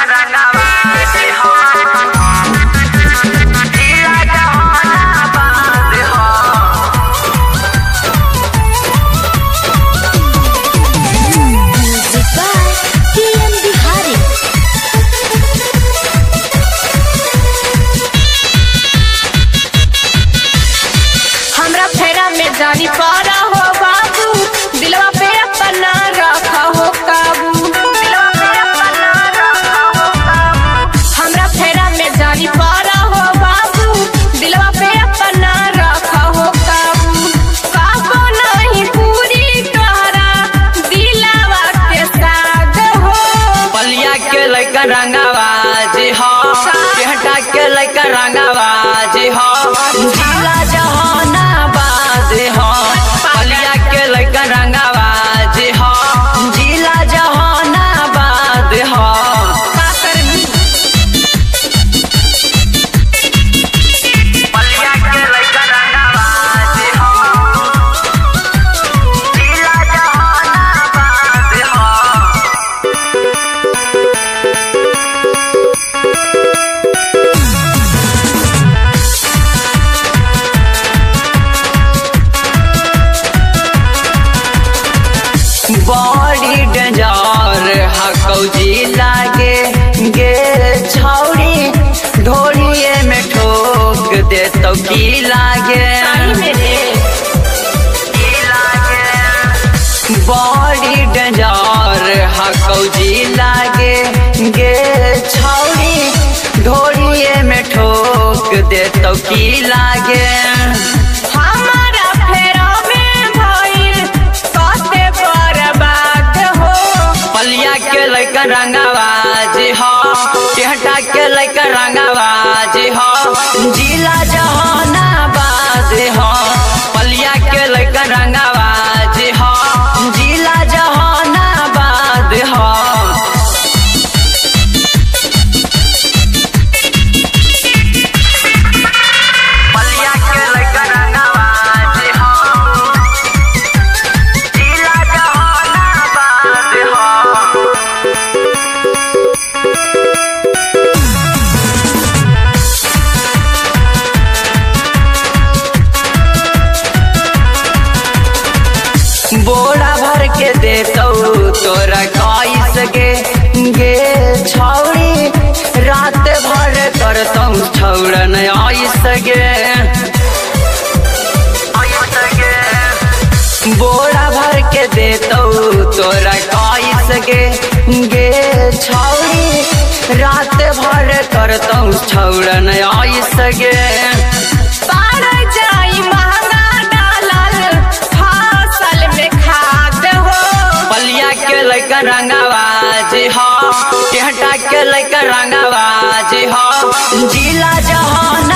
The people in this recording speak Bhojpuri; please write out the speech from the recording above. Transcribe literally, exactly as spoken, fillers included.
जानी पारा हो बाबू दिलवा पे अपना रखा हो काबू दिलवा पे अपना रखा हो काबू हमरा फेरा में जानी पारा हो बाबू दिलवा पे अपना रखा हो काबू काबू नहीं पूरी तोहरा दिलवा के साथ हो पलिया के लइका रंगावा जी हो केहटा के लइका रंगावा जी हो जिला जहानाबाद हो पलिया के लइका रंगावा जी हो जिला जहानाबाद हो पलिया के लइका रंगावा जी हो जिला जहानाबाद हो बड़ी डेंजर हकौजी लागे गे छौड़ी ढोलिए में ठोक दे तो की लागे की लागे बड़ी डेंजर हकौजी लागे गे छौड़ी ढोलिए में ठोक दे तो की लागे हमारा फेरा में भइल कते बर्बाद हो पलिया के लइका रंगावा जी हो केहटा के लइका रंगावा जी हो जिला जहानाबाद हो पलिया के लइका रंगावा जी हो जिला जहानाबाद हो पलिया के लइका रंगावा जी हो जिला जहानाबाद हो बोरा भर के देतौ तोरा कैस गे गे छौड़ी रात भर करतौ छौड़न ऐस गे बोरा भर के देतौ तोरा कैस गे गे छौड़ी रात भर करतौ छौड़न ऐस गे पार जाई महंगा डालल फसल में खाद हो पलिया के लइका रंगावा जी हो केहटा के लइका रंगावा जी हो जिला जहाना